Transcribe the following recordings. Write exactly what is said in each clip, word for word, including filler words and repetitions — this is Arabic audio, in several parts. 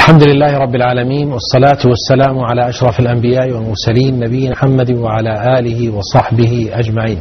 الحمد لله رب العالمين، والصلاة والسلام على أشرف الأنبياء والمرسلين نبينا محمد وعلى آله وصحبه أجمعين.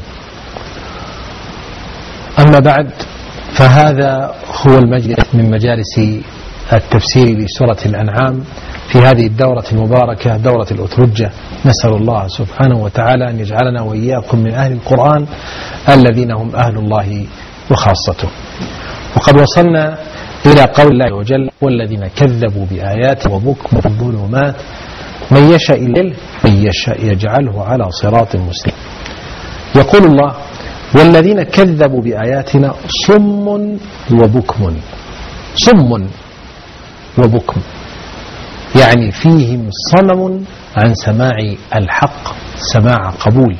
أما بعد، فهذا هو المجلس من مجالس التفسير لسورة الأنعام في هذه الدورة المباركة، دورة الأترجة. نسأل الله سبحانه وتعالى أن يجعلنا وإياكم من أهل القرآن الذين هم أهل الله وخاصته. وقد وصلنا إلى قول الله وجل: والذين كذبوا بآيات وبكم الظلمات من يشاء الليل من يشاء يجعله على صراط مستقيم. يقول الله: والذين كذبوا بآياتنا صم وبكم. صم وبكم يعني فيهم صمم عن سماع الحق سماع قبول،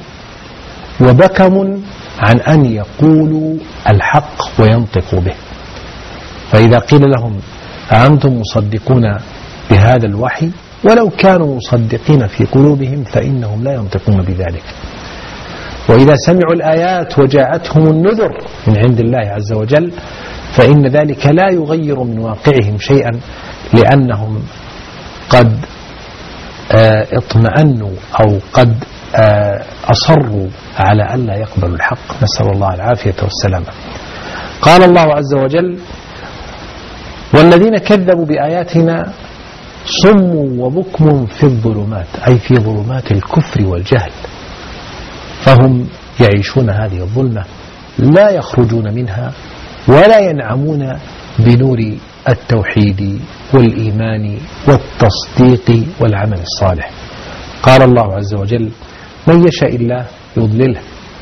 وبكم عن أن يقولوا الحق وينطقوا به. فإذا قيل لهم أأنتم مصدقون بهذا الوحي ولو كانوا مصدقين في قلوبهم فإنهم لا ينطقون بذلك. وإذا سمعوا الآيات وجاءتهم النذر من عند الله عز وجل فإن ذلك لا يغير من واقعهم شيئا، لأنهم قد اطمأنوا أو قد أصروا على أن لا يقبلوا الحق، نسأل الله العافية والسلامة. قال الله عز وجل: والذين كذبوا بآياتنا صم وبكم في الظلمات، أي في ظلمات الكفر والجهل، فهم يعيشون هذه الظلمة لا يخرجون منها ولا ينعمون بنور التوحيد والإيمان والتصديق والعمل الصالح. قال الله عز وجل: من يشاء الله يضلله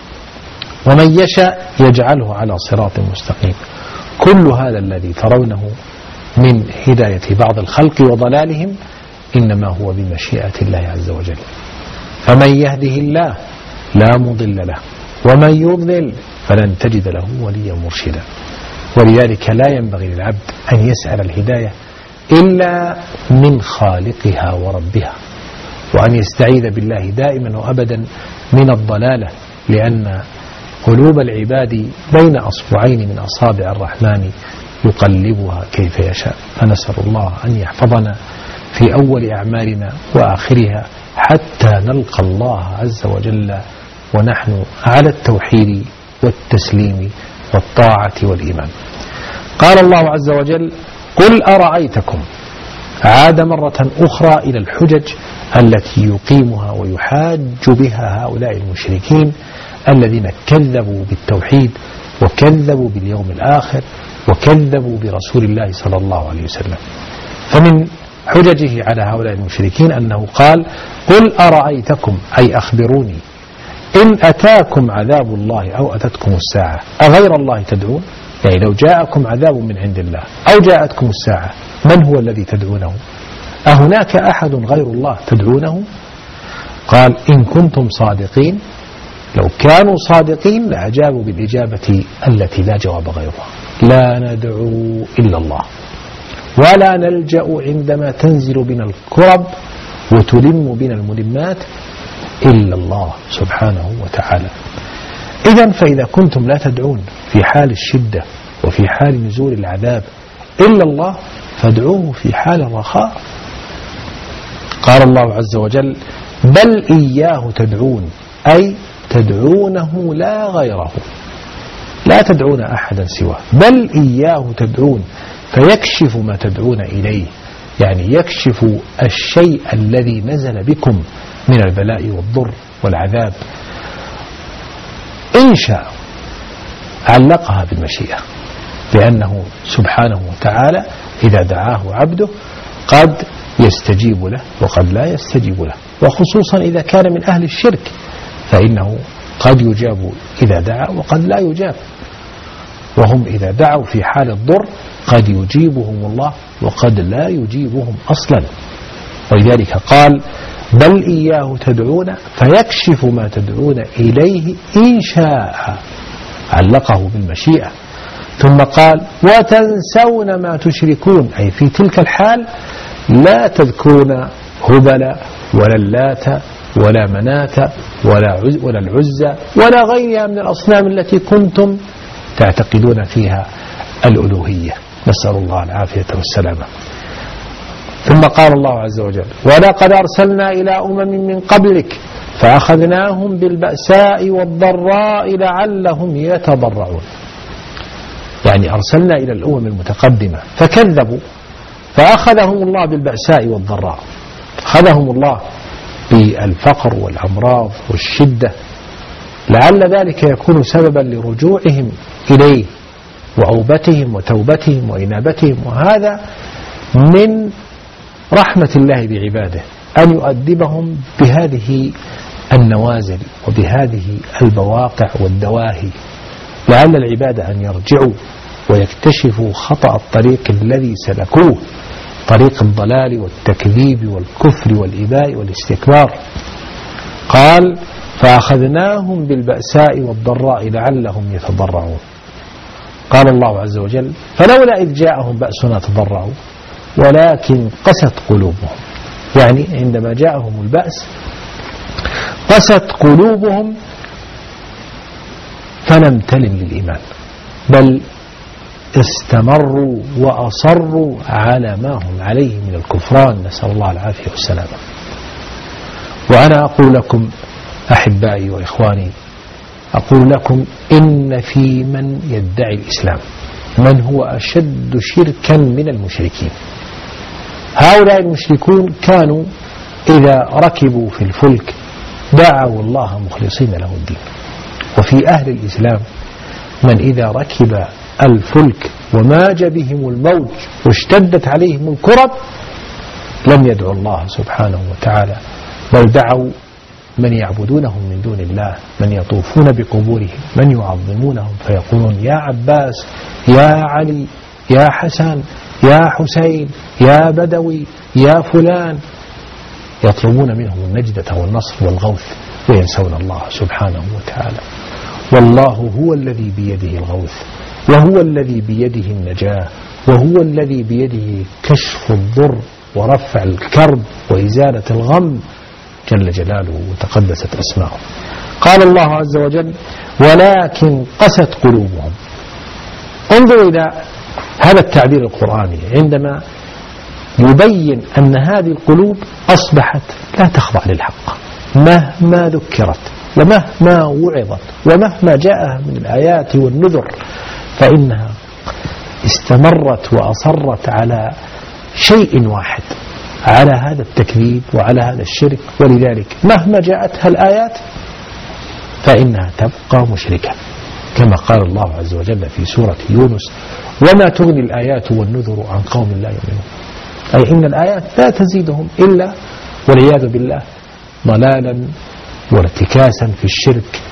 ومن يشاء يجعله على صراط مستقيم. كل هذا الذي ترونه من هداية بعض الخلق وضلالهم إنما هو بمشيئة الله عز وجل، فمن يهده الله لا مضل له ومن يضلل فلن تجد له وليا مرشدا. ولذلك لا ينبغي للعبد أن يسأل الهداية إلا من خالقها وربها، وأن يستعيذ بالله دائما وأبدا من الضلالة، لأن قلوب العباد بين أصبعين من أصابع الرحمن يقلبها كيف يشاء. فنسأل الله أن يحفظنا في أول أعمالنا وآخرها حتى نلقى الله عز وجل ونحن على التوحيد والتسليم والطاعة والإيمان. قال الله عز وجل: قل أرأيتكم. عاد مرة أخرى إلى الحجج التي يقيمها ويحاج بها هؤلاء المشركين الذين كذبوا بالتوحيد وكذبوا باليوم الآخر وكذبوا برسول الله صلى الله عليه وسلم. فمن حججه على هؤلاء المشركين أنه قال: قل أرأيتكم، أي أخبروني، إن أتاكم عذاب الله أو أتتكم الساعة أغير الله تدعون؟ يعني لو جاءكم عذاب من عند الله أو جاءتكم الساعة من هو الذي تدعونه؟ أهناك أحد غير الله تدعونه؟ قال: إن كنتم صادقين. لو كانوا صادقين لأجابوا بالإجابة التي لا جواب غيرها: لا ندعو إلا الله ولا نلجأ عندما تنزل بنا الكرب وتلم بنا الملمات إلا الله سبحانه وتعالى. إذن فإذا كنتم لا تدعون في حال الشدة وفي حال نزول العذاب إلا الله فادعوه في حال الرخاء. قال الله عز وجل: بل إياه تدعون، أي تدعونه لا غيره، لا تدعون أحدا سواه، بل إياه تدعون فيكشف ما تدعون إليه، يعني يكشف الشيء الذي نزل بكم من البلاء والضر والعذاب. إن شاء علقها بالمشيئة، لأنه سبحانه وتعالى إذا دعاه عبده قد يستجيب له وقد لا يستجيب له، وخصوصا إذا كان من أهل الشرك فإنه قد يجاب إذا دعا وقد لا يجاب، وهم إذا دعوا في حال الضر قد يجيبهم الله وقد لا يجيبهم أصلا. ولذلك قال: بل إياه تدعون فيكشف ما تدعون إليه إن شاء، علقه بالمشيئة. ثم قال: وتنسون ما تشركون، أي في تلك الحال لا تذكرون هبل ولا اللات ولا مناة ولا ولا العزى ولا غيرها من الأصنام التي كنتم تعتقدون فيها الألوهية، نسأل الله العافية والسلامة. ثم قال الله عز وجل ولقد أرسلنا إلى أمم من قبلك فأخذناهم بالبأساء والضراء لعلهم يتضرعون. يعني أرسلنا إلى الأمم المتقدمة فكذبوا فأخذهم الله بالبأساء والضراء، أخذهم الله بالفقر والأمراض والشدة لعل ذلك يكون سببا لرجوعهم إليه وأوبتهم وتوبتهم وإنابتهم. وهذا من رحمة الله بعباده أن يؤدبهم بهذه النوازل وبهذه البواقع والدواهي لعل العباد أن يرجعوا ويكتشفوا خطأ الطريق الذي سلكوه، طريق الضلال والتكذيب والكفر والإباء والاستكبار. قال فأخذناهم بالبأساء والضراء لعلهم يتضرعون. قال الله عز وجل فلولا إذ جاءهم بأسنا تضرعوا ولكن قست قلوبهم. يعني عندما جاءهم البأس قست قلوبهم فلم تلن للإيمان بل استمروا وأصروا على ما هم عليه من الكفران، نسأل الله العافية والسلامة. وأنا أقول لكم أحبائي وإخواني، أقول لكم إن في من يدعي الإسلام من هو أشد شركا من المشركين. هؤلاء المشركون كانوا إذا ركبوا في الفلك دعوا الله مخلصين له الدين، وفي أهل الإسلام من إذا ركب الفلك وماج بهم الموج واشتدت عليهم الكرب لم يدعوا الله سبحانه وتعالى بل دعوا من يعبدونهم من دون الله، من يطوفون بقبورهم، من يعظمونهم فيقولون يا عباس يا علي يا حسن يا حسين يا بدوي يا فلان، يطلبون منهم النجدة والنصر والغوث وينسون الله سبحانه وتعالى. والله هو الذي بيده الغوث وهو الذي بيده النجاة وهو الذي بيده كشف الضر ورفع الكرب وإزالة الغم جل جلاله وتقدست أسماؤه. قال الله عز وجل ولكن قست قلوبهم. انظروا إلى هذا التعبير القرآني عندما يبين أن هذه القلوب أصبحت لا تخضع للحق مهما ذكرت ومهما وعظت ومهما جاءها من الآيات والنذر، فإنها استمرت وأصرت على شيء واحد، على هذا التكذيب وعلى هذا الشرك. ولذلك مهما جاءتها الآيات فإنها تبقى مشركة، كما قال الله عز وجل في سورة يونس وما تغني الآيات والنذر عن قوم لا يؤمنون. أي إن الآيات لا تزيدهم إلا والعياذ بالله ضلالا وارتكاسا في الشرك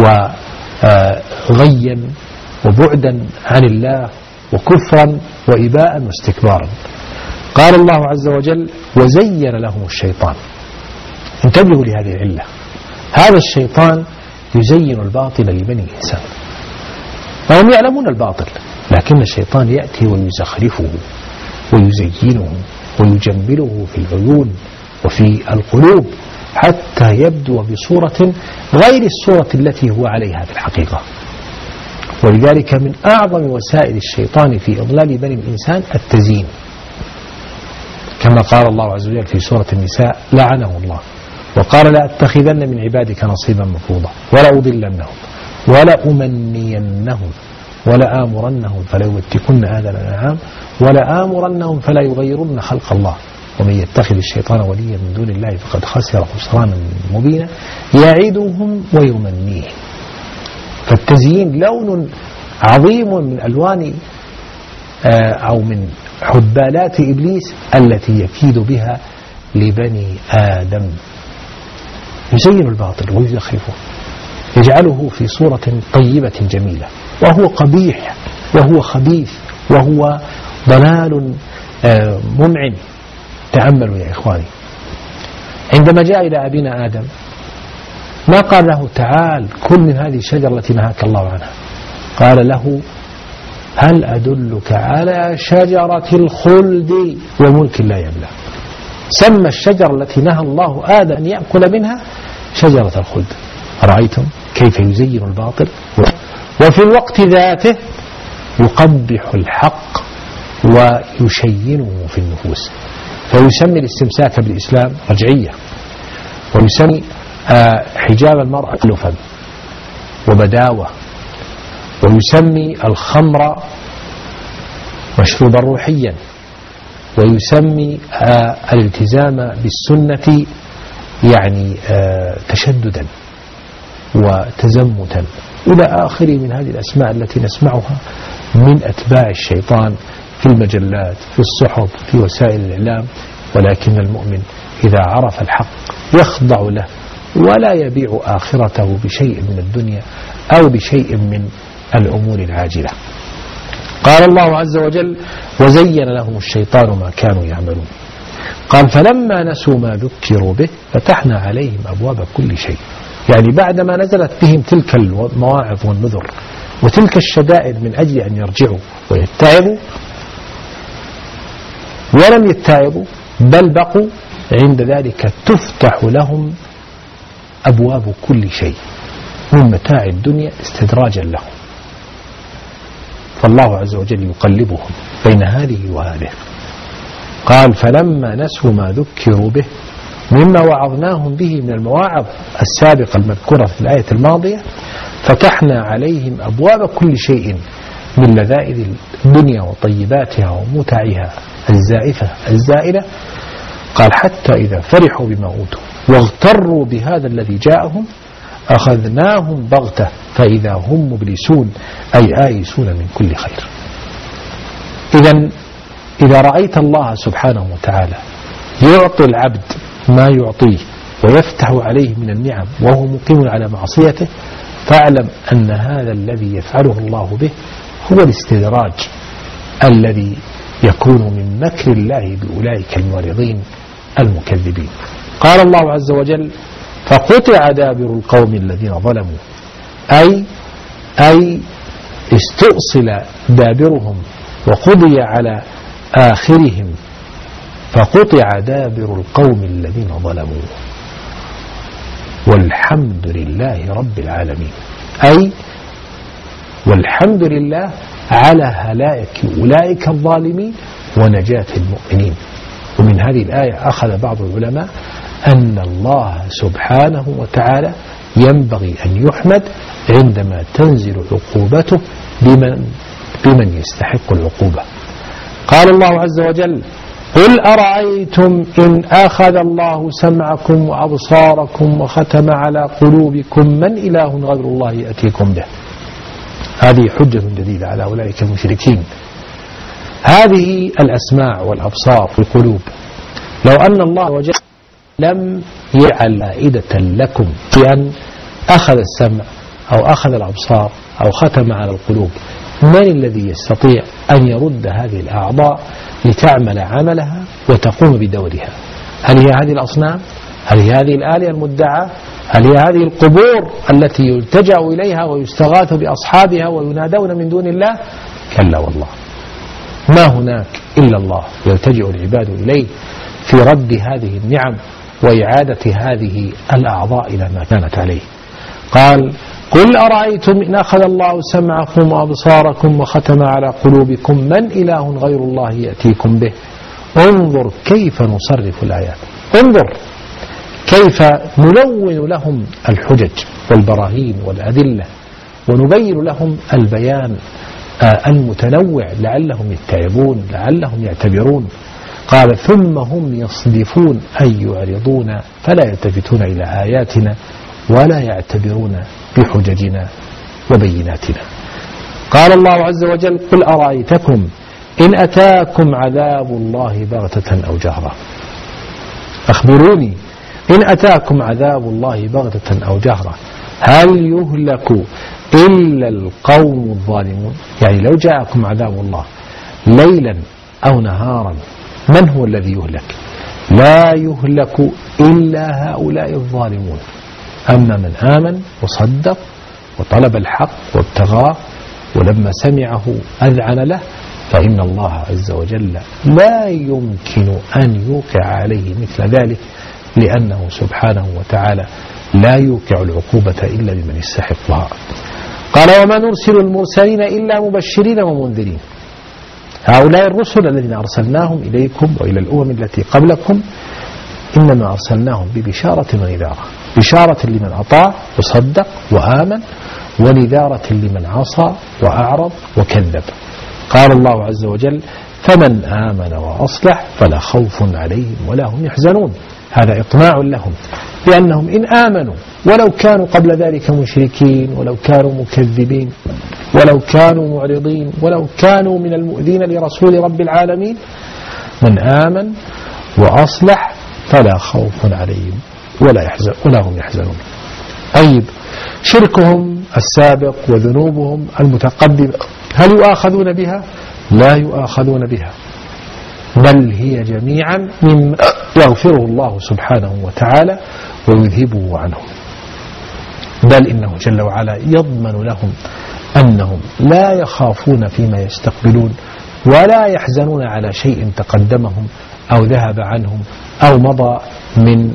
وغيا وبعدا عن الله وكفرا وإباء واستكبارا. قال الله عز وجل وزين لهم الشيطان. انتبهوا لهذه العلة، هذا الشيطان يزين الباطل لبني الإنسان وهم يعلمون الباطل، لكن الشيطان يأتي ويزخرفه ويزينه ويجمله في العيون وفي القلوب حتى يبدو بصورة غير الصورة التي هو عليها في الحقيقة. ولذلك من أعظم وسائل الشيطان في إضلال بني الإنسان التزيين، كما قال الله عز وجل في سورة النساء لعنه الله وقال لأتخذن من عبادك نصيبا مفروضا ولأضلنهم ولأمنينهم ولآمرنهم فليبتكن آذان الأنعام ولآمرنهم فلا يغيرن خلق الله ومن يتخذ الشيطان وليا من دون الله فقد خسر خسرانا مبينا يعدهم ويمنيهم. فالتزيين لون عظيم من ألوان أو من حبالات إبليس التي يكيد بها لبني آدم. يزين الباطل ويزخرفه، يجعله في صورة طيبة جميلة وهو قبيح وهو خبيث وهو ضلال ممعن. تأملوا يا إخواني، عندما جاء إلى أبينا آدم ما قال له تعال كل من هذه الشجرة التي نهاك الله عنها، قال له هل أدلك على شجرة الخلد وملك لا يبلى. سمى الشجرة التي نهى الله آدم أن يأكل منها شجرة الخلد. أرأيتم كيف يزين الباطل وفي الوقت ذاته يقبح الحق ويشينه في النفوس. فيسمي الاستمساك بالإسلام رجعية، ويسمي حجاب المرأة تلفا وبداوة، ويسمي الخمر مشروبا روحيا، ويسمي الالتزام بالسنة يعني تشددا وتزمتا إلى آخر من هذه الأسماء التي نسمعها من أتباع الشيطان في المجلات، في الصحف، في وسائل الإعلام. ولكن المؤمن إذا عرف الحق يخضع له ولا يبيع آخرته بشيء من الدنيا أو بشيء من الأمور العاجلة. قال الله عز وجل: وزين لهم الشيطان ما كانوا يعملون. قال: فلما نسوا ما ذكروا به فتحنا عليهم أبواب كل شيء. يعني بعدما نزلت بهم تلك المواعظ والنذر وتلك الشدائد من أجل أن يرجعوا ويتعبوا، ولم يتعبوا بل بقوا، عند ذلك تفتح لهم أبواب كل شيء من متاع الدنيا استدراجا لهم. فالله عز وجل يقلبهم بين هذه وهذه. قال: فلما نسوا ما ذكروا به مما وعظناهم به من المواعظ السابقة المذكورة في الآية الماضية، فتحنا عليهم أبواب كل شيء من لذائذ الدنيا وطيباتها ومتعها الزائفة الزائلة. قال: حتى إذا فرحوا بما أوتوا واغتروا بهذا الذي جاءهم أخذناهم بغتة فإذا هم مبلسون، أي آيسون من كل خير. إذن إذا رأيت الله سبحانه وتعالى يعطي العبد ما يعطيه ويفتح عليه من النعم وهو مقيم على معصيته، فاعلم أن هذا الذي يفعله الله به هو الاستدراج الذي يكون من مكر الله بأولئك المعرضين المكذبين. قال الله عز وجل: فقطع دابر القوم الذين ظلموا، أي أي استؤصل دابرهم وقضي على آخرهم. فقطع دابر القوم الذين ظلموا والحمد لله رب العالمين، أي والحمد لله على هلاك أولئك الظالمين ونجاة المؤمنين. ومن هذه الآية أخذ بعض العلماء أن الله سبحانه وتعالى ينبغي أن يحمد عندما تنزل عقوبته بمن, بمن يستحق العقوبة. قال الله عز وجل: قل أرأيتم إن أخذ الله سمعكم وأبصاركم وختم على قلوبكم من إله غير الله يأتيكم به. هذه حجة جديدة على أولئك المشركين. هذه الأسماع والأبصار والقلوب، لو أن الله وجل لم يجعل عائدة لكم بأن أخذ السمع أو أخذ الأبصار أو ختم على القلوب، من الذي يستطيع أن يرد هذه الأعضاء لتعمل عملها وتقوم بدورها؟ هل هي هذه الأصنام؟ هل هي هذه الآلهة المدعاة؟ هل هي هذه القبور التي يلتجأ إليها ويستغاث بأصحابها وينادون من دون الله؟ كلا والله، ما هناك إلا الله يلتجئ العباد إليه في رد هذه النعم وإعادة هذه الأعضاء إلى ما كانت عليه. قال: قل أرأيتم إن أخذ الله سمعكم وأبصاركم وختم على قلوبكم من إله غير الله يأتيكم به انظر كيف نصرف الآيات. انظر كيف نلون لهم الحجج والبراهين والأدلة ونبين لهم البيان المتنوع لعلهم يتعبون لعلهم يعتبرون. قال: ثم هم يصدفون أي يعرضون فلا يلتفتون إلى آياتنا ولا يعتبرون بحججنا وبيناتنا. قال الله عز وجل: قل أرأيتكم إن أتاكم عذاب الله بغتة أو جهرة. أخبروني إن أتاكم عذاب الله بغتة أو جهرة هل يهلك إلا القوم الظالمون؟ يعني لو جاءكم عذاب الله ليلا أو نهارا من هو الذي يهلك؟ لا يهلك إلا هؤلاء الظالمون. أما من آمن وصدق وطلب الحق وابتغاه ولما سمعه أذعن له فإن الله عز وجل لا يمكن أن يوقع عليه مثل ذلك، لأنه سبحانه وتعالى لا يوقع العقوبة إلا لمن يستحقها. قال: وما نرسل المرسلين إلا مبشرين ومنذرين. هؤلاء الرسل الذين أرسلناهم إليكم وإلى الأمم التي قبلكم إنما أرسلناهم ببشارة ونذارة، بشارة لمن أطاع وصدق وآمن، ونذارة لمن عصى وأعرض وكذب. قال الله عز وجل: فمن آمن وأصلح فلا خوف عليهم ولا هم يحزنون. هذا إطماع لهم بأنهم إن آمنوا ولو كانوا قبل ذلك مشركين، ولو كانوا مكذبين، ولو كانوا معرضين، ولو كانوا من المؤذين لرسول رب العالمين، من آمن وأصلح فلا خوف عليهم ولا يحزن ولا هم يحزنون. طيب، شركهم السابق وذنوبهم المتقدمة هل يؤاخذون بها؟ لا يؤاخذون بها، بل هي جميعا مما يغفره الله سبحانه وتعالى ويذهبه عنهم، بل إنه جل وعلا يضمن لهم أنهم لا يخافون فيما يستقبلون ولا يحزنون على شيء تقدمهم أو ذهب عنهم أو مضى من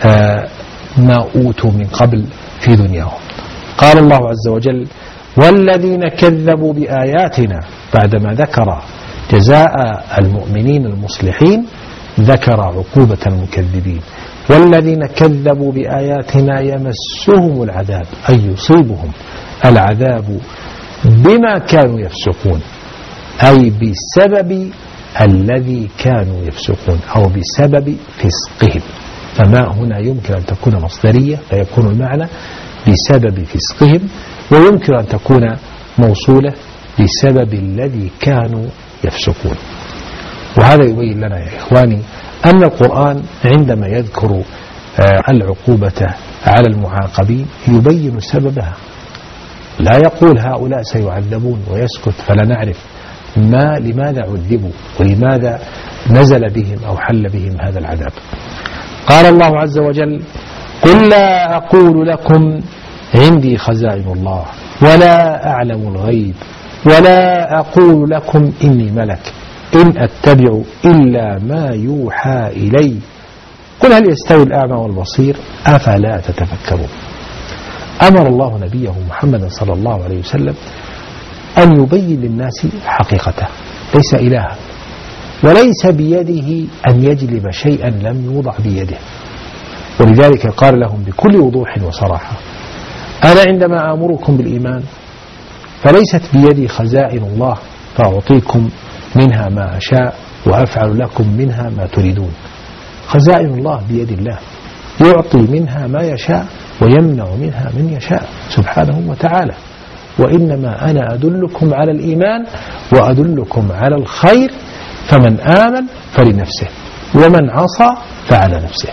ما أوتوا من قبل في دنياهم. قال الله عز وجل: والذين كذبوا بآياتنا، بعدما ذكر جزاء المؤمنين المصلحين ذكر عقوبة المكذبين. والذين كذبوا بآياتنا يمسهم العذاب، أي يصيبهم العذاب بما كانوا يفسقون، أي بسبب الذي كانوا يفسقون أو بسبب فسقهم. فما هنا يمكن أن تكون مصدرية فيكون المعنى بسبب فسقهم، ويمكن أن تكون موصولة بسبب الذي كانوا يفسقون. وهذا يبين لنا يا إخواني أن القرآن عندما يذكر العقوبة على المعاقبين يبين سببها، لا يقول هؤلاء سيعذبون ويسكت فلا نعرف ما لماذا عذبوا ولماذا نزل بهم أو حل بهم هذا العذاب. قال الله عز وجل: قل لا أقول لكم عندي خزائن الله ولا أعلم الغيب ولا أقول لكم إني ملك إن أتبع إلا ما يوحى إلي قل هل يستوي الأعمى والبصير أفلا تتفكرون. أمر الله نبيه محمد صلى الله عليه وسلم أن يبين للناس حقيقته، ليس إلها وليس بيده أن يجلب شيئا لم يوضع بيده، ولذلك قال لهم بكل وضوح وصراحة: أنا عندما آمركم بالإيمان فليست بيدي خزائن الله فأعطيكم منها ما أشاء وأفعل لكم منها ما تريدون. خزائن الله بيد الله، يعطي منها ما يشاء ويمنع منها من يشاء سبحانه وتعالى. وإنما أنا أدلكم على الإيمان وأدلكم على الخير، فمن آمن فلنفسه ومن عصى فعلى نفسه،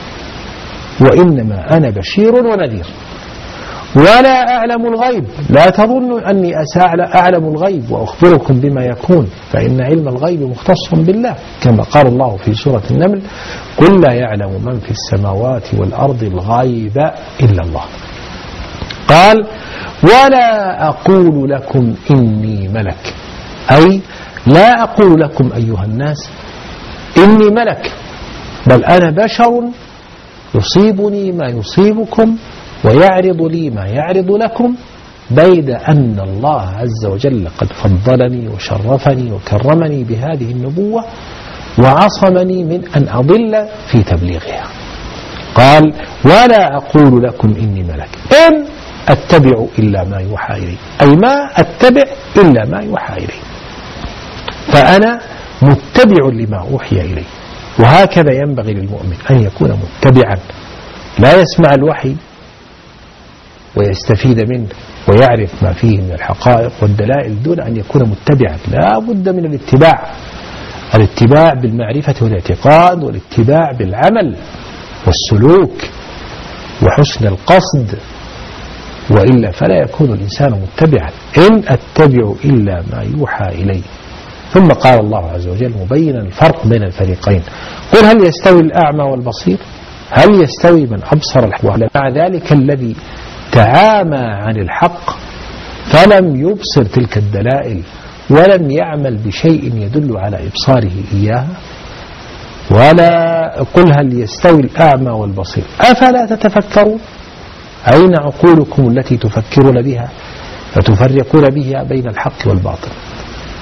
وإنما أنا بشير ونذير. ولا أعلم الغيب، لا تظن أني أعلم الغيب وأخبركم بما يكون، فإن علم الغيب مختص بالله، كما قال الله في سورة النمل: قل لا يعلم من في السماوات والأرض الغيب إلا الله. قال: ولا أقول لكم إني ملك، أي لا أقول لكم أيها الناس إني ملك، بل أنا بشر يصيبني ما يصيبكم ويعرض لي ما يعرض لكم، بيد أن الله عز وجل قد فضلني وشرفني وكرمني بهذه النبوة وعصمني من أن أضل في تبليغها. قال: ولا أقول لكم إني ملك إن أتبع إلا ما يوحى إلي، أي ما أتبع إلا ما يوحى إلي، فأنا متبع لما أوحي إلي. وهكذا ينبغي للمؤمن أن يكون متبعا، لا يسمع الوحي ويستفيد منه ويعرف ما فيه من الحقائق والدلائل دون أن يكون متبعا. لا بد من الاتباع، الاتباع بالمعرفة والاعتقاد، والاتباع بالعمل والسلوك وحسن القصد، وإلا فلا يكون الإنسان متبعا. إن أتبع إلا ما يوحى إلي. ثم قال الله عز وجل مبينا الفرق بين الفريقين: قل هل يستوي الأعمى والبصير؟ هل يستوي من أبصر الحق؟ مع ذلك الذي تعامى عن الحق فلم يبصر تلك الدلائل ولم يعمل بشيء يدل على إبصاره إياها. ولا قل هل يستوي الأعمى والبصير أفلا تتفكرون؟ أين عقولكم التي تفكرون بها فتفرقون بها بين الحق والباطل؟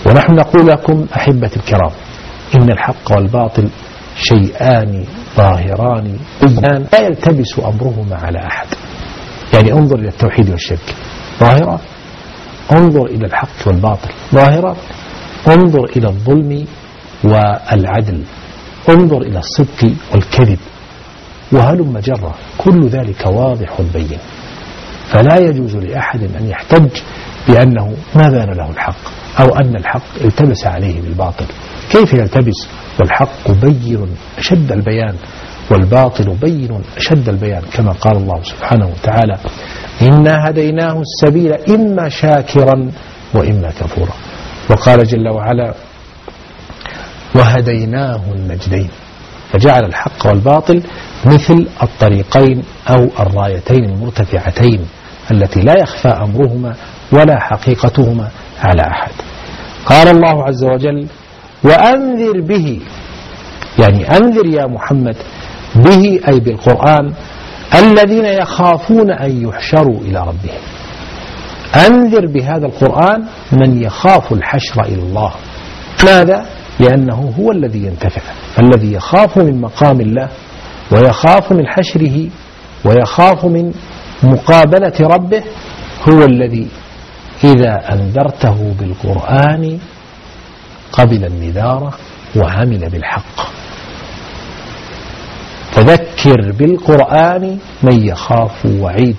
ونحن نقول لكم أحبة الكرام إن الحق والباطل شيئان ظاهران بينان لا يلتبس أمرهما على أحد. يعني انظر إلى التوحيد والشرك ظاهرة، انظر إلى الحق والباطل ظاهرة، انظر إلى الظلم والعدل، انظر إلى الصدق والكذب، وهلم جرة، كل ذلك واضح بين. فلا يجوز لأحد أن يحتج بأنه ما بان له الحق أو أن الحق التبس عليه بالباطل. كيف يلتبس والحق بين أشد البيان والباطل بين أشد البيان، كما قال الله سبحانه وتعالى: إنا هديناه السبيل إما شاكرا وإما كفورا. وقال جل وعلا: وهديناه النجدين. فجعل الحق والباطل مثل الطريقين أو الرايتين المرتفعتين التي لا يخفى أمرهما ولا حقيقتهما على أحد. قال الله عز وجل: وأنذر به، يعني أنذر يا محمد به أي بالقرآن الذين يخافون أن يحشروا إلى ربهم. أنذر بهذا القرآن من يخاف الحشر إلى الله. ماذا؟ لأنه هو الذي ينتفع. الذي يخاف من مقام الله ويخاف من حشره ويخاف من مقابلة ربه هو الذي إذا أنذرته بالقرآن قبل النذارة وعمل بالحق. فذكر بالقرآن من يخاف وعيد.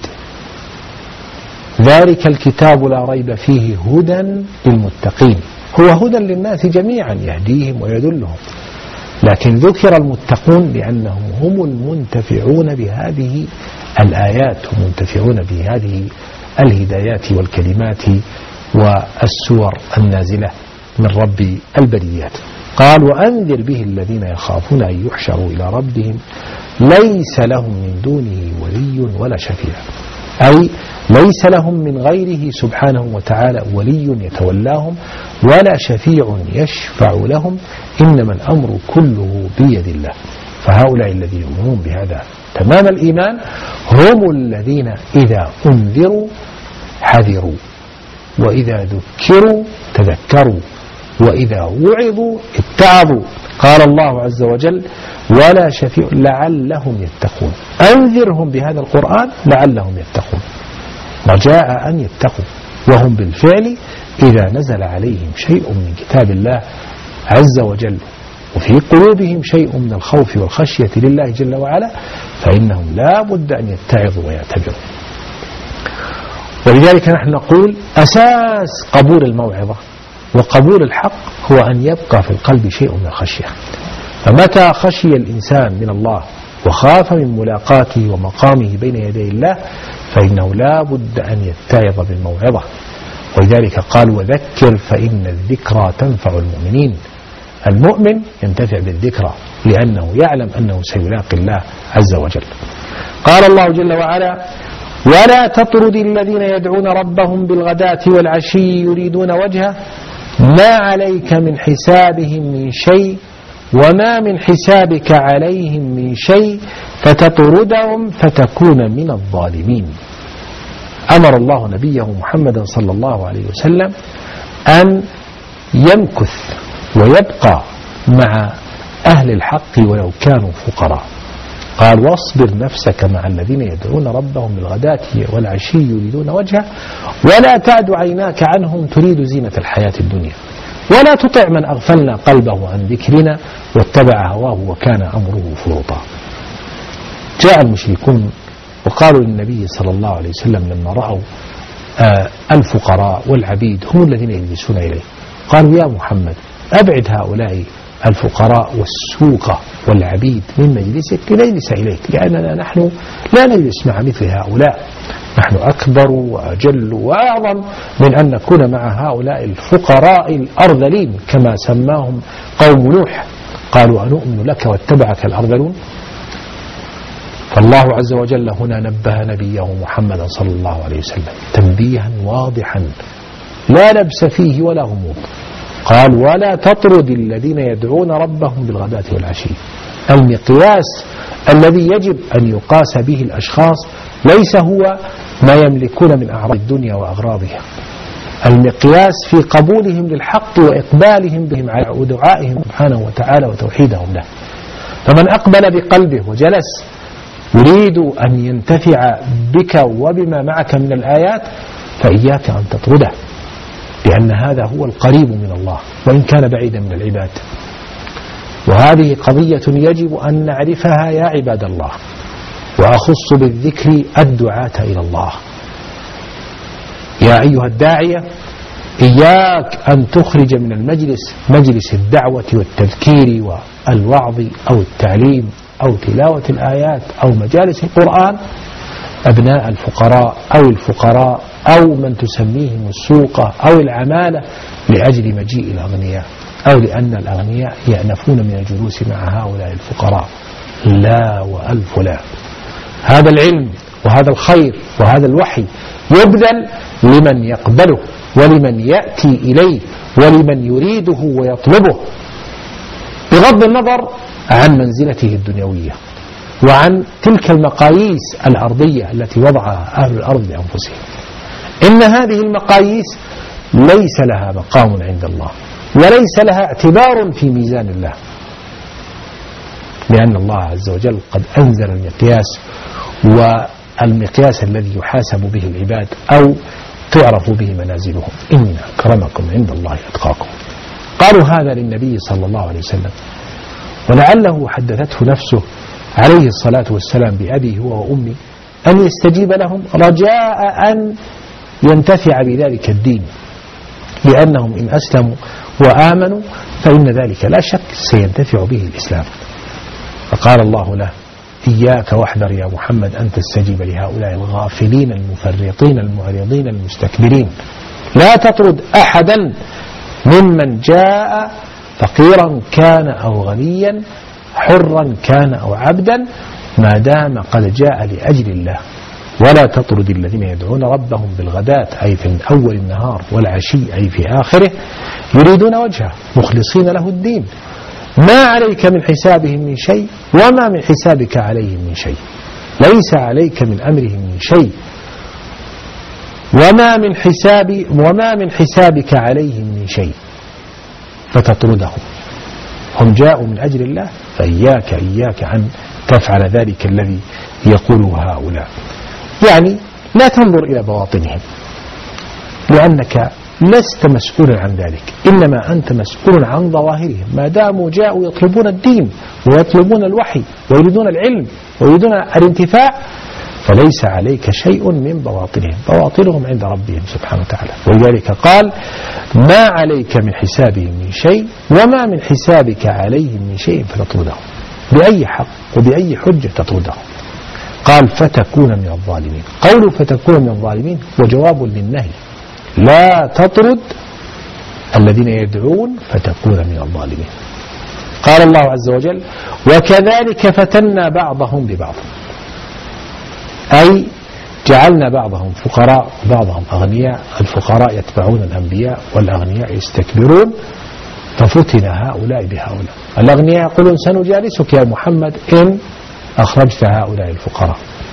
ذلك الكتاب لا ريب فيه هدى للمتقين. هو هدى للناس جميعا يهديهم ويدلهم، لكن ذكر المتقون لأنهم هم المنتفعون بهذه الآيات، هم منتفعون بهذه الهدايات والكلمات والسور النازلة من رب البريات. قال: وأنذر به الذين يخافون أن يحشروا إلى ربهم ليس لهم من دونه ولي ولا شفيع، أي ليس لهم من غيره سبحانه وتعالى ولي يتولاهم ولا شفيع يشفع لهم، إنما الأمر كله بيد الله. فهؤلاء الذين يؤمنون بهذا تمام الإيمان هم الذين إذا أنذروا حذروا، وإذا ذكروا تذكروا، وإذا وعظوا اتعظوا. قال الله عز وجل: ولا شفيع لعلهم يتقون. أنذرهم بهذا القرآن لعلهم يتقون، رجاء أن يتقوا، وهم بالفعل إذا نزل عليهم شيء من كتاب الله عز وجل وفي قلوبهم شيء من الخوف والخشية لله جل وعلا فإنهم لا بد أن يتعظوا ويعتبروا. ولذلك نحن نقول أساس قبول الموعظة وقبول الحق هو أن يبقى في القلب شيء من الخشية. فمتى خشي الإنسان من الله وخاف من ملاقاته ومقامه بين يدي الله فإنه لا بد أن يتعظ بالموعظة. ولذلك قال: وذكر فإن الذكرى تنفع المؤمنين. المؤمن ينتفع بالذكرى لأنه يعلم أنه سيلاقي الله عز وجل. قال الله جل وعلا: ولا تطرد الذين يدعون ربهم بالغداة والعشي يريدون وجهه ما عليك من حسابهم من شيء وما من حسابك عليهم من شيء فتطردهم فتكون من الظالمين. أمر الله نبيه محمدا صلى الله عليه وسلم أن يمكث ويبقى مع أهل الحق ولو كانوا فقراء. قال: واصبر نفسك مع الذين يدعون ربهم بالغداة والعشي يريدون وجهه ولا تعد عيناك عنهم تريد زينة الحياة الدنيا ولا تطع من أغفلنا قلبه عن ذكرنا واتبع هواه وكان أمره فرطا. جاء المشركون وقالوا للنبي صلى الله عليه وسلم لما رأوا آه الفقراء والعبيد هم الذين يجلسون إليه، قالوا: يا محمد أبعد هؤلاء الفقراء والسوق والعبيد من مجلسك لنجلس إليك، لأننا نحن لا نجلس مع مثل هؤلاء، نحن أكبر وأجل وأعظم من أن نكون مع هؤلاء الفقراء الأرذلين كما سماهم قوم نوح. قالوا: أنؤمن لك واتبعك الأرذلون. فالله عز وجل هنا نبه نبيه محمدا صلى الله عليه وسلم تنبيها واضحا لا لبس فيه ولا غموض. قال: ولا تطرد الذين يدعون ربهم بالغداة والعشي. المقياس الذي يجب أن يقاس به الأشخاص ليس هو ما يملكون من أعراض الدنيا وأغراضها، المقياس في قبولهم للحق وإقبالهم بهم على ودعائهم سبحانه وتعالى وتوحيدهم له. فمن أقبل بقلبه وجلس يريد أن ينتفع بك وبما معك من الآيات فإياك أن تطرده، لأن هذا هو القريب من الله وإن كان بعيدا من العباد. وهذه قضية يجب أن نعرفها يا عباد الله، وأخص بالذكر الدعاة إلى الله. يا أيها الداعية، إياك أن تخرج من المجلس مجلس الدعوة والتذكير والوعظ أو التعليم أو تلاوة الآيات أو مجالس القرآن أبناء الفقراء أو الفقراء أو من تسميهم السوقة أو العمالة لأجل مجيء الأغنياء، أو لأن الأغنياء يأنفون من الجلوس مع هؤلاء الفقراء. لا وألف لا. هذا العلم وهذا الخير وهذا الوحي يبذل لمن يقبله ولمن يأتي إليه ولمن يريده ويطلبه، بغض النظر عن منزلته الدنيوية وعن تلك المقاييس الأرضية التي وضعها أهل الأرض لأنفسهم. إن هذه المقاييس ليس لها مقام عند الله وليس لها اعتبار في ميزان الله، لأن الله عز وجل قد أنزل المقياس، والمقياس الذي يحاسب به العباد أو تعرف به منازلهم. إن أكرمكم عند الله أتقاكم. قالوا هذا للنبي صلى الله عليه وسلم، ولعله حدثته نفسه عليه الصلاة والسلام بأبيه هو وأمي أن يستجيب لهم رجاء أن ينتفع بذلك الدين، لأنهم إن أسلموا وآمنوا فإن ذلك لا شك سينتفع به الإسلام. فقال الله له: إياك واحذر يا محمد أن تستجيب لهؤلاء الغافلين المفرطين المعرضين المستكبرين. لا تطرد أحدا ممن جاء فقيرا كان أو غنيا، حرا كان أو عبدا، ما دام قد جاء لأجل الله. ولا تطرد الذين يدعون ربهم بالغداة أي في أول النهار والعشي أي في آخره يريدون وجهه مخلصين له الدين، ما عليك من حسابهم من شيء وما من حسابك عليهم من شيء. ليس عليك من أمرهم من شيء وما من حساب وما من حسابك عليهم من شيء فتطردهم. هم جاءوا من أجل الله، فإياك إياك أن تفعل ذلك الذي يقوله هؤلاء. يعني لا تنظر إلى بواطنهم، لأنك لست مسؤولا عن ذلك، إنما أنت مسؤول عن ظواهرهم. ما داموا جاءوا يطلبون الدين ويطلبون الوحي ويريدون العلم ويريدون الانتفاع، فليس عليك شيء من بواطنهم، بواطنهم عند ربهم سبحانه وتعالى. ولذلك قال: ما عليك من حسابهم من شيء وما من حسابك عليهم من شيء فتطردهم. بأي حق وبأي حجة تطردهم؟ قال: فتكون من الظالمين. قول فتكون من الظالمين وجواب للنهي، لا تطرد الذين يدعون فتكون من الظالمين. قال الله عز وجل: وكذلك فتنا بعضهم ببعض، أي جعلنا بعضهم فقراء وبعضهم أغنياء، الفقراء يتبعون الأنبياء والأغنياء يستكبرون، ففتن هؤلاء بهؤلاء. الأغنياء يقولون: سنجالسك يا محمد إن أخرجت هؤلاء الفقراء.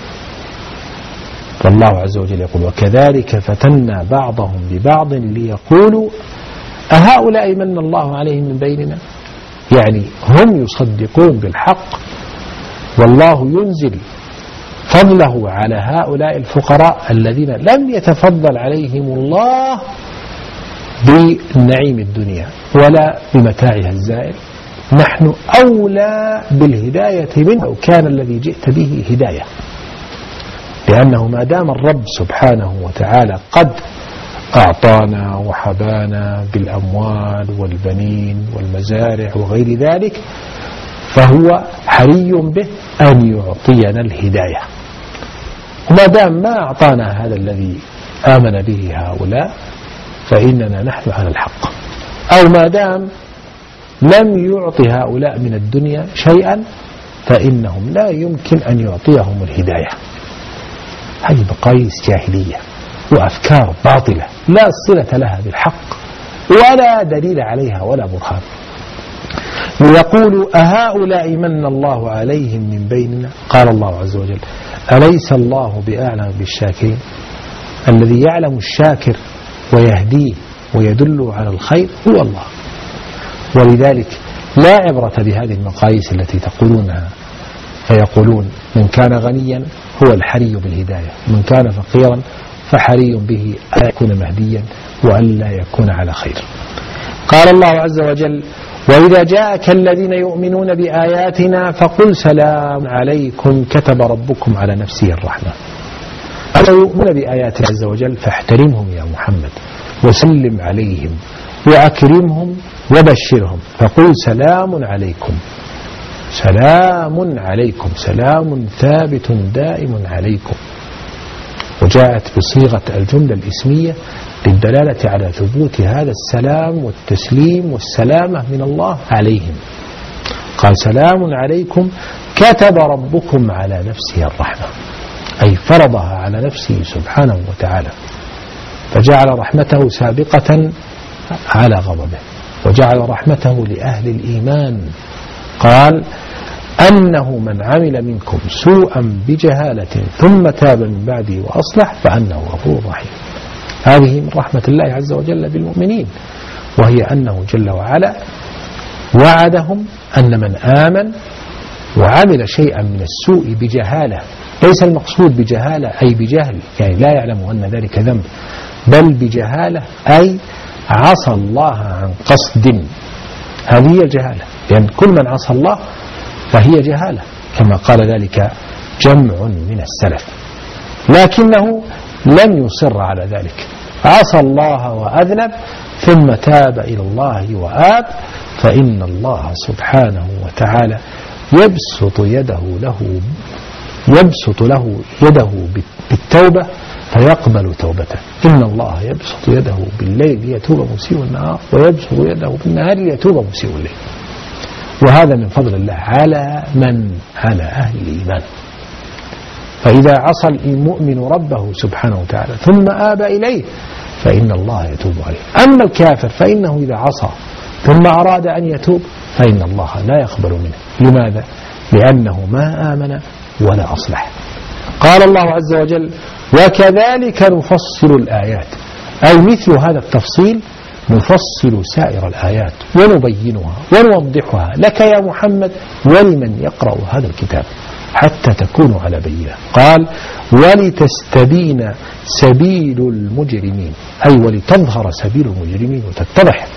والله عز وجل يقول: وكذلك فتنا بعضهم ببعض ليقولوا أهؤلاء من الله عليهم من بيننا. يعني هم يصدقون بالحق، والله ينزل فضله على هؤلاء الفقراء الذين لم يتفضل عليهم الله بنعيم الدنيا ولا بمتاعها الزائل. نحن أولى بالهداية منه لو كان الذي جئت به هداية، لأنه ما دام الرب سبحانه وتعالى قد أعطانا وحبانا بالأموال والبنين والمزارع وغير ذلك، فهو حري به أن يعطينا الهداية. وما دام ما أعطانا هذا الذي آمن به هؤلاء فإننا نحن على الحق، أو ما دام لم يعطي هؤلاء من الدنيا شيئا فإنهم لا يمكن أن يعطيهم الهداية. هذه مقاييس جاهلية وأفكار باطلة لا صلة لها بالحق ولا دليل عليها ولا برهان. يقول: أهؤلاء من الله عليهم من بيننا. قال الله عز وجل: أليس الله بأعلم بالشاكرين. الذي يعلم الشاكر ويهديه ويدل على الخير هو الله. ولذلك لا عبرة بهذه المقاييس التي تقولونها، فيقولون من كان غنيا هو الحري بالهداية، من كان فقيرا فحري به أن يكون مهديا وأن لا يكون على خير. قال الله عز وجل: وإذا جاءك الذين يؤمنون بآياتنا فقل سلام عليكم كتب ربكم على نفسه الرحمة. ألا يؤمنون بآياتنا عز وجل فاحترمهم يا محمد وسلم عليهم وأكرمهم وبشرهم، فقل سلام عليكم، سلام عليكم، سلام ثابت دائم عليكم. وجاءت بصيغة الجملة الإسمية للدلالة على ثبوت هذا السلام والتسليم والسلامة من الله عليهم. قال سلام عليكم كتب ربكم على نفسه الرحمة، أي فرضها على نفسه سبحانه وتعالى، فجعل رحمته سابقة على غضبه، وجعل رحمته لأهل الإيمان. قال أنه من عمل منكم سوءا بجهالة ثم تاب من بعده وأصلح فأنه غفور رحيم. هذه من رحمة الله عز وجل بالمؤمنين، وهي أنه جل وعلا وعدهم أن من آمن وعمل شيئا من السوء بجهالة، ليس المقصود بجهالة أي بجهل يعني لا يعلم أن ذلك ذنب، بل بجهالة أي عصى الله عن قصد، هذه هي الجهالة، لأن كل من عصى الله فهي جهالة كما قال ذلك جمع من السلف، لكنه لم يصر على ذلك، عصى الله وأذنب ثم تاب إلى الله وآب، فإن الله سبحانه وتعالى يبسط يده له يبسط له يده بالتوبة فيقبل توبته. إن الله يبسط يده بالليل ليتوب مسيء النهار، ويبسط يده بالنهار ليتوب مسيء الليل. وهذا من فضل الله على من؟ على أهل الإيمان. فإذا عصى المؤمن ربه سبحانه وتعالى ثم آب إليه فإن الله يتوب عليه. أما الكافر فإنه إذا عصى ثم أراد أن يتوب فإن الله لا يقبل منه. لماذا؟ لأنه ما آمن ولا أصلح. قال الله عز وجل: وكذلك نفصل الآيات، أي مثل هذا التفصيل نفصل سائر الآيات ونبينها ونوضحها لك يا محمد ولمن يقرأ هذا الكتاب حتى تكونوا على بينة. قال: ولتستبين سبيل المجرمين، أي ولتظهر سبيل المجرمين وتتضح.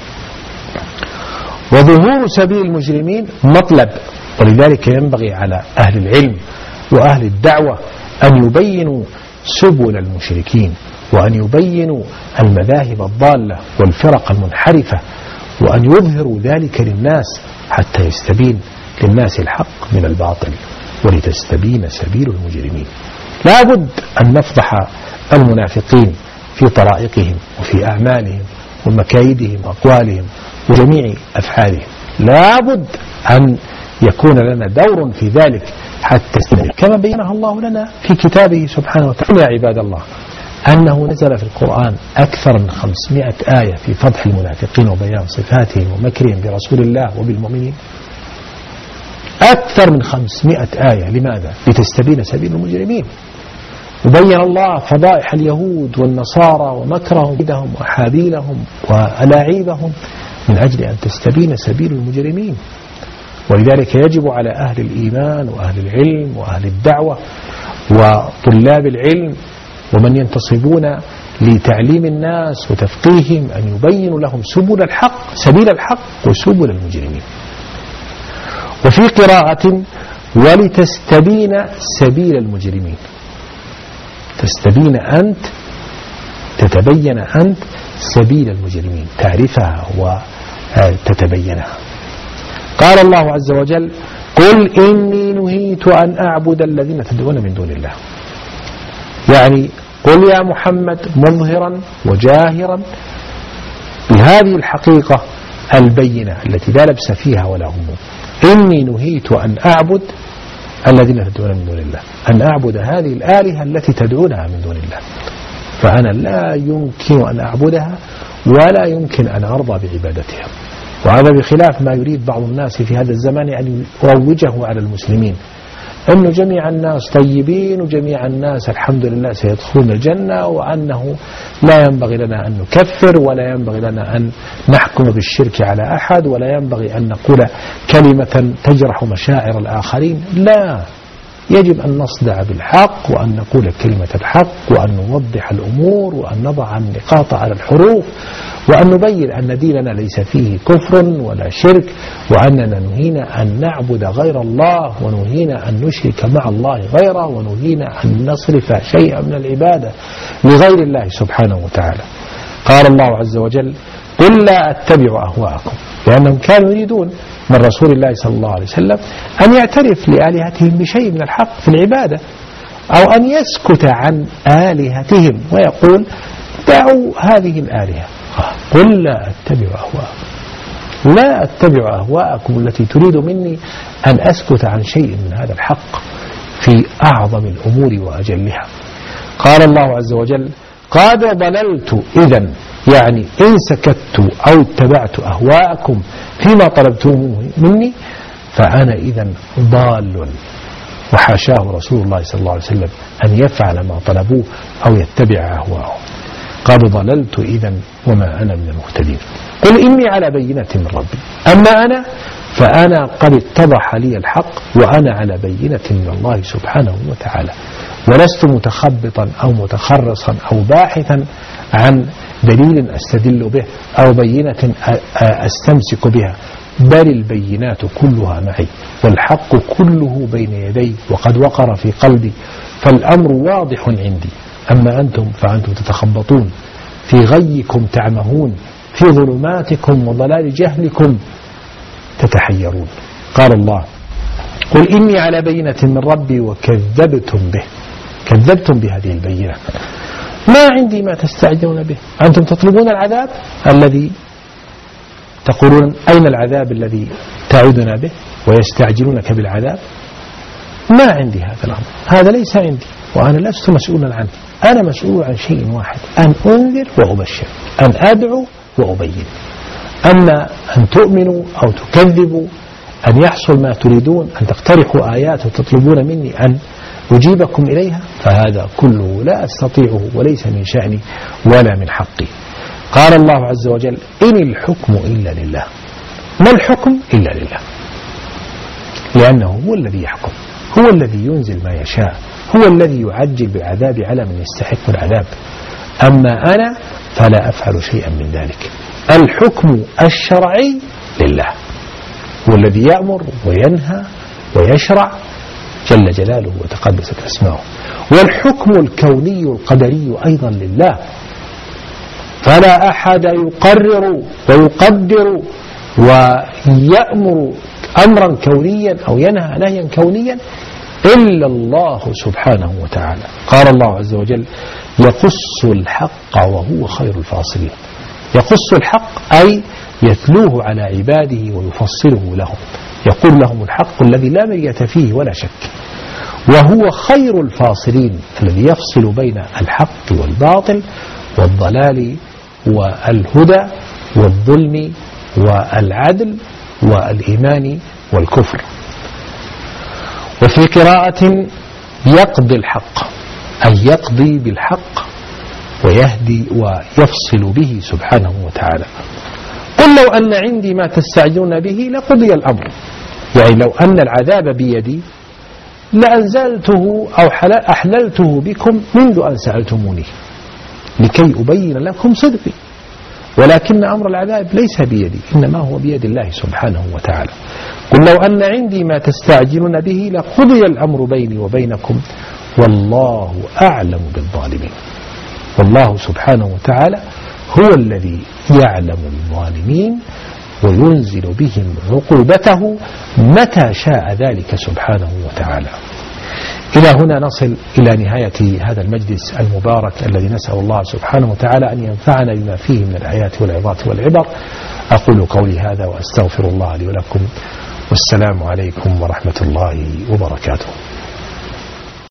وظهور سبيل المجرمين مطلب، ولذلك ينبغي على أهل العلم وأهل الدعوة أن يبينوا سبل المشركين، وأن يبينوا المذاهب الضالة والفرق المنحرفة، وأن يظهروا ذلك للناس حتى يستبين للناس الحق من الباطل، ولتستبين سبيل المجرمين. لا بد أن نفضح المنافقين في طرائقهم وفي أعمالهم ومكايدهم وأقوالهم وجميع أفعالهم، لا بد أن يكون لنا دور في ذلك حتى نستبين كما بينها الله لنا في كتابه سبحانه وتعالى. يا عباد الله، أنه نزل في القرآن أكثر من خمسمائة آية في فضح المنافقين وبيان صفاتهم ومكرهم برسول الله وبالمؤمنين، أكثر من خمسمائة آية. لماذا؟ لتستبين سبيل المجرمين. وبين الله فضائح اليهود والنصارى ومكرهم وحابيلهم وألاعيبهم من أجل أن تستبين سبيل المجرمين. ولذلك يجب على أهل الإيمان وأهل العلم وأهل الدعوة وطلاب العلم ومن ينتصبون لتعليم الناس وتفقيههم أن يبينوا لهم سبل الحق، سبيل الحق وسبل المجرمين. وفي قراءة: ولتستبين سبيل المجرمين، تستبين أنت، تتبين أنت سبيل المجرمين، تعرفها وتتبينها. قال الله عز وجل: قل إني نهيت أن أعبد الذين تدعون من دون الله. يعني قل يا محمد مظهرا وجاهرا بهذه الحقيقة البينة التي لا لبس فيها ولا هموم: إني نهيت أن أعبد الذين تدعون من دون الله، أن أعبد هذه الآلهة التي تدعونها من دون الله، فأنا لا يمكن أن أعبدها ولا يمكن أن أرضى بعبادتها. وهذا بخلاف ما يريد بعض الناس في هذا الزمان أن يروجه على المسلمين، أن جميع الناس طيبين وجميع الناس الحمد لله سيدخلون الجنة، وأنه لا ينبغي لنا أن نكفر ولا ينبغي لنا أن نحكم بالشرك على أحد ولا ينبغي أن نقول كلمة تجرح مشاعر الآخرين. لا، يجب أن نصدع بالحق وأن نقول كلمة الحق وأن نوضح الأمور وأن نضع النقاط على الحروف وأن نبين أن ديننا ليس فيه كفر ولا شرك، وأننا نهينا أن نعبد غير الله ونهينا أن نشرك مع الله غيره ونهينا أن نصرف شيئا من العبادة لغير الله سبحانه وتعالى. قال الله عز وجل: قل لا أتبع أهواءكم، لأنهم كانوا يريدون من رسول الله صلى الله عليه وسلم أن يعترف لآلهتهم بشيء من الحق في العبادة، أو أن يسكت عن آلهتهم ويقول: دعوا هذه الآلهة. قل لا أتبع أهواءكم، لا أتبع أهواءكم التي تريد مني أن أسكت عن شيء من هذا الحق في أعظم الأمور وأجلها. قال الله عز وجل: قد ضللت إذن، يعني إن سكت أو اتبعت أهواءكم فيما طلبتم مني فأنا إذن ضال. وحاشاه رسول الله صلى الله عليه وسلم أن يفعل ما طلبوه أو يتبع أهواءهم. قد ضللت إذن وما أنا من المهتدين. قل إني على بينة من ربي، أما أنا فأنا قد اتضح لي الحق وأنا على بينة من الله سبحانه وتعالى، ولست متخبطا أو متخرصا أو باحثا عن دليل أستدل به أو بينة أستمسك بها، بل البينات كلها معي والحق كله بين يدي وقد وقر في قلبي، فالأمر واضح عندي. أما أنتم فأنتم تتخبطون في غيكم، تعمهون في ظلماتكم وضلال جهلكم تتحيرون. قال الله: قل إني على بينة من ربي وكذبتم به، كذبتم بهذه البينة. ما عندي ما تستعجلون به، أنتم تطلبون العذاب الذي تقولون أين العذاب الذي تعودنا به ويستعجلونك بالعذاب. ما عندي هذا الأمر، هذا ليس عندي وأنا لست مسؤولا عنه. أنا مسؤول عن شيء واحد: أن أنذر وأبشر، أن أدعو وأبين. أما أن تؤمنوا أو تكذبوا، أن يحصل ما تريدون، أن تقترحوا آيات وتطلبون مني أن أجيبكم إليها، فهذا كله لا أستطيعه وليس من شأني ولا من حقي. قال الله عز وجل: إن الحكم إلا لله. ما الحكم إلا لله؟ لأنه هو الذي يحكم، هو الذي ينزل ما يشاء، هو الذي يعجل بالعذاب على من يستحق العذاب. أما أنا فلا أفعل شيئا من ذلك. الحكم الشرعي لله، هو الذي يأمر وينهى ويشرع جل جلاله وتقدست اسماؤه. والحكم الكوني القدري أيضا لله، فلا أحد يقرر ويقدر ويأمر أمرا كونيا أو ينهى نهيا كونيا إلا الله سبحانه وتعالى. قال الله عز وجل: يقص الحق وهو خير الفاصلين. يقص الحق أي يتلوه على عباده ويفصله لهم، يقول لهم الحق الذي لا مرية فيه ولا شك، وهو خير الفاصلين الذي يفصل بين الحق والباطل والضلال والهدى والظلم والعدل والإيمان والكفر. وفي قراءة: يقضي الحق، أي يقضي بالحق ويهدي ويفصل به سبحانه وتعالى. قل لو أن عندي ما تستعجلون به لقضي الأمر، يعني لو أن العذاب بيدي لأنزلته أو أحللته بكم منذ أن سألتموني لكي أبين لكم صدقي، ولكن أمر العذاب ليس بيدي، إنما هو بيد الله سبحانه وتعالى. قل لو أن عندي ما تستعجلون به لقضي الأمر بيني وبينكم والله أعلم بالظالمين. والله سبحانه وتعالى هو الذي يعلم الظالمين وينزل بهم عقوبته متى شاء ذلك سبحانه وتعالى. إلى هنا نصل إلى نهاية هذا المجلس المبارك الذي نسأل الله سبحانه وتعالى أن ينفعنا بما فيه من الآيات والعظات والعبر. أقول قولي هذا وأستغفر الله لي ولكم، والسلام عليكم ورحمة الله وبركاته.